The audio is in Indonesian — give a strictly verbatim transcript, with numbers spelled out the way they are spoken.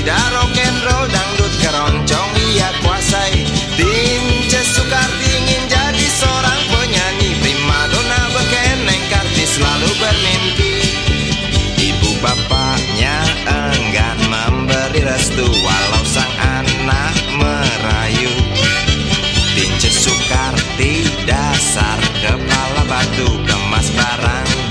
tidak rock and roll, dangdut keroncong ia kuasai. Tince Soekarti ingin jadi seorang penyanyi, primadona bekeneng kartis selalu bermimpi. Ibu bapaknya enggan memberi restu, walau